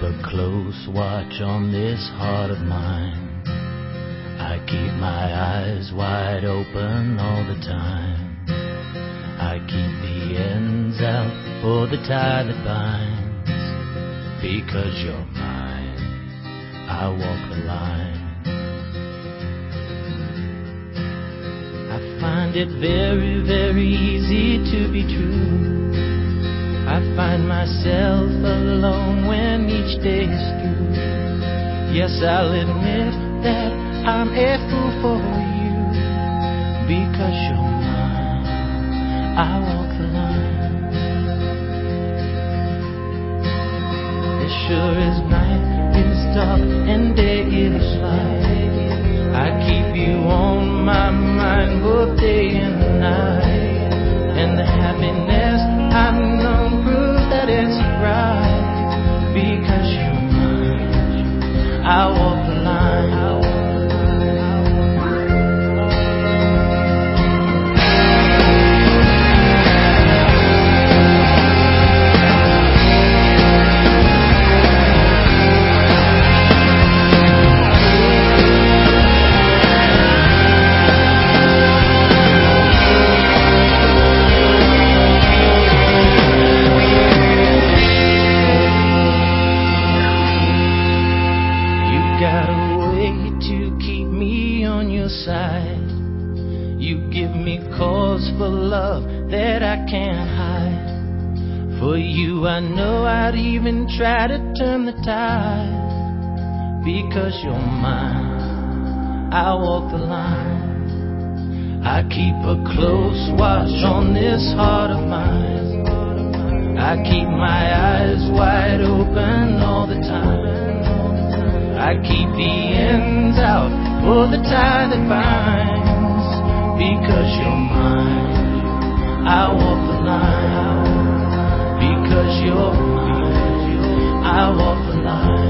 a close watch on this heart of mine. I keep my eyes wide open all the time. I keep the ends out for the tie that binds. Because you're mine, I walk the line. I find it very, very easy to be true. I find myself alone when each day is through. Yes, I'll admit that I'm a fool for you. Because you're mine, I walk the line. As sure as night is dark and day is light, I keep you on my mind both day and night. And the happiness I've known proves that it's right. Because you're mine, I walk the line. You give me cause for love that I can't hide. For you I know I'd even try to turn the tide. Because you're mine, I walk the line. I keep a close watch on this heart of mine. I keep my eyes wide open all the time. I keep the ends out for the tie that binds. Because you're mine, I walk the line. Because you're mine, I walk the line.